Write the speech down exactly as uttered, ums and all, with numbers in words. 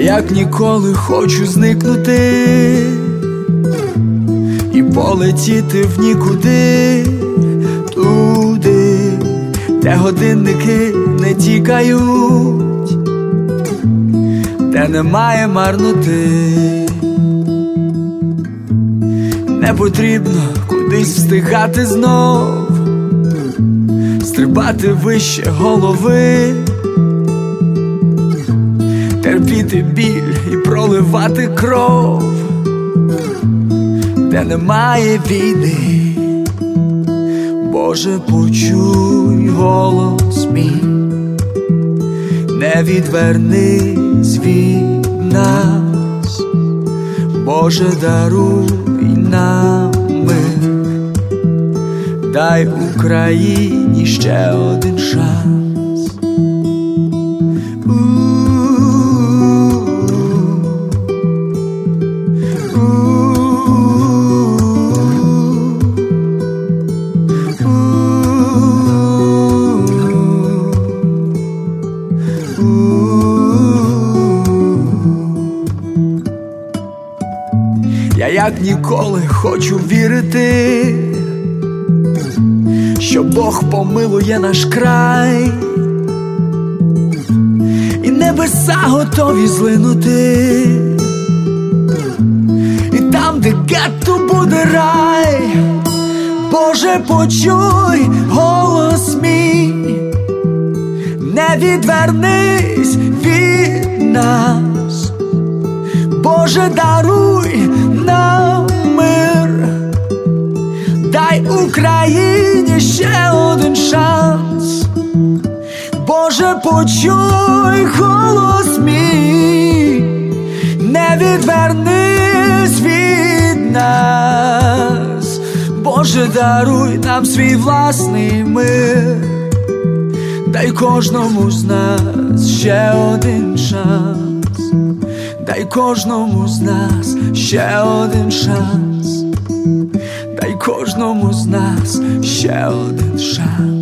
як ніколи хочу зникнути і полетіти в нікуди, туди, де годинники не тікають, де немає марноти. Не потрібно кудись встигати знов, стрибати вище голови, терпіти біль і проливати кров, де немає війни. Боже, почуй голос мій, не відвернись від нас. Боже, даруй нам мир, дай Україні ще один шанс. Я як ніколи хочу вірити, що Бог помилує наш край, і небеса готові злинути, і там, де гетто, буде рай. Боже, почуй голос мій, не відвернись від нас. Боже, даруй нам мир, дай Україні ще один шанс. Боже, почуй голос мій, не відвернись від нас. Боже, даруй нам свій власний мир, дай кожному з нас ще один шанс. Дай кожному з нас ще один шанс. Дай кожному з нас ще один шанс.